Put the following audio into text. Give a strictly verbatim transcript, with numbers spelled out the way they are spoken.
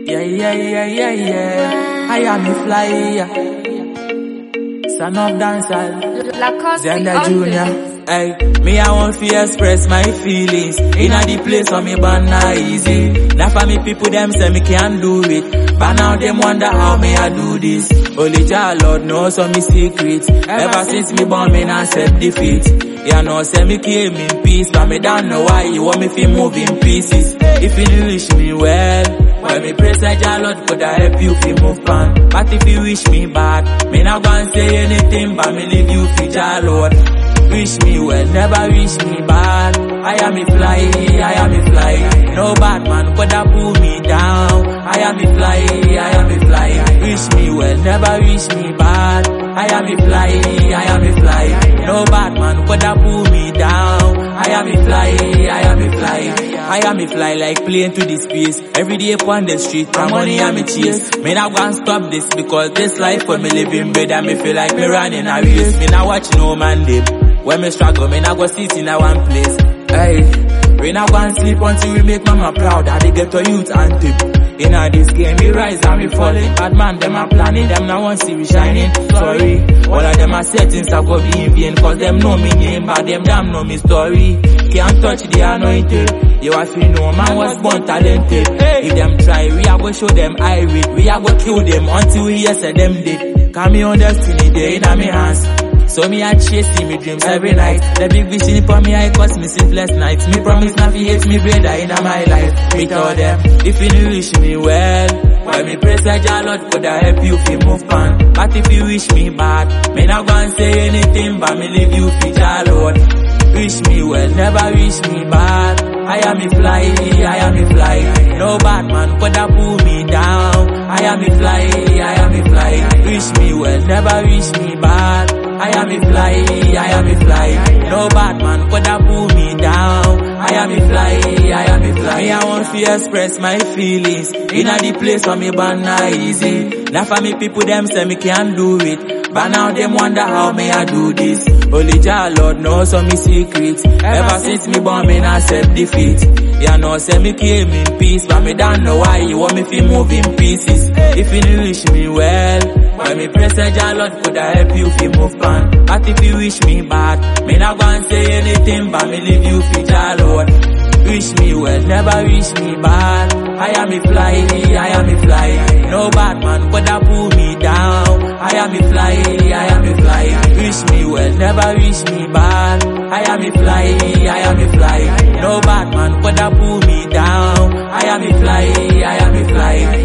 Yeah, yeah, yeah, yeah, yeah. I am a flyer. Son of dancer. Zenda Junior. Hey, me I want to express my feelings. Inna the place on me born not easy. Now for me people them say me can't do it, but now them wonder how me I do this. Only Jah Lord knows some me secrets. Ever since me born me not accept defeat. Yeah, no say me came in peace, but me don't know why you want me to move in pieces. If you wish me well, when me pray say Jah Lord could I help you fi move on. But if you wish me bad, me not gonna say anything, but me leave you fi Jah Lord. Wish me well, never wish me bad. I am a fly, I am a fly. No bad man could have pull me down. I am a fly, I am a fly. Wish me well, never wish me bad. I am a fly, I am a fly. No bad man could have pull me down. I am a fly, I am a fly. I am a fly like plane to the space. Every day upon the street, my money I'm a chase. Me not gonna stop this because this life for me living better. Me feel like me running a race. Me not watch no man live. When me struggle, me not go sit in a one place. Hey, we not gonna sleep until we make mama proud. I they get to youth and tip. In all this game, we rise and we falling. Bad man, them are planning, them now want see we shining. Sorry, all of them are settings I go be in vain. Cause them know me name, but them damn know me story. Can't touch the anointed. You have to know man was born talented. If them try, we are go show them I will. We are go kill them until we hear say them dead. Cause me on destiny, they in my hands. So me I chasing me dreams every night. The big vision for me I cost me sleepless nights. Me promise not to hate me brother in my life. Me tell them, if you wish me well, why me pray say Jah Lord could I help you fi move on. But if you wish me bad, me not gonna say anything, but me leave you fi Jah Lord. Wish me well, never wish me bad. I am a fly, I am a fly. No bad man could have pull me down. I am a fly, I am a fly. Wish me well, never wish me bad. I am a fly, I am a fly. No bad man could have pull me down. I am a fly, I am a fly. Me I want to express my feelings. Inna the place where me born not easy. Now for me people them say me can't do it, but now them wonder how me I do this. Only Jah Lord knows some me secrets. Ever since me born me not accept defeat. Yeah, no say me came in peace, but me don't know why you want me to move in pieces. If you wish me well, when me pray say Jah Lord could I help you fi move on. But if you wish me bad, me not gonna say anything, but me leave you fi Jah Lord. Wish me well, never wish me bad. I am a fly, I am a fly. No bad man could have pull me down. I am a fly, I am a fly. Wish me well, never wish me bad. I am a fly, I am a fly. No bad man could have pull me down. I am a fly, I am a fly.